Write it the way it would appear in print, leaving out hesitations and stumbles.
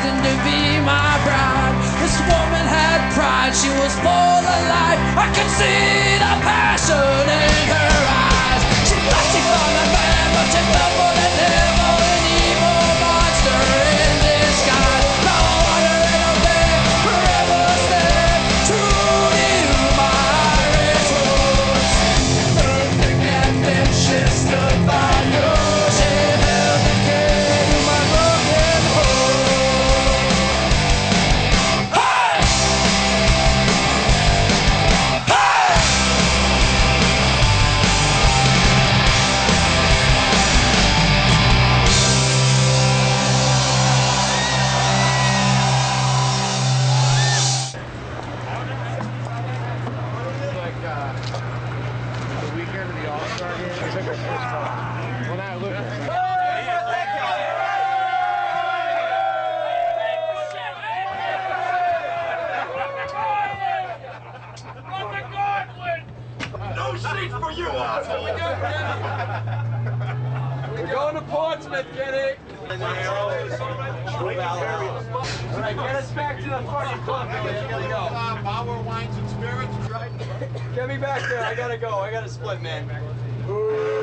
destined to be my bride. This woman had pride, she was full of life. I could see the passion in her eyes. She thought she found a man, but she fell for the devil, an evil monster in disguise. Now I wander in a bed, forever stay true to my rich roots. Perfect and then she stood by you. She held the key to my broken home. Hey! Hey! The weekend of the All-Star game, I took her first time. When I looked at her. No seat for you, asshole! We're going to Portsmouth, Kenny! Alright, get us back to the fucking club, Billy. I gotta go. Power wines and spirits, right? Get me back there. I gotta go. I gotta split, man.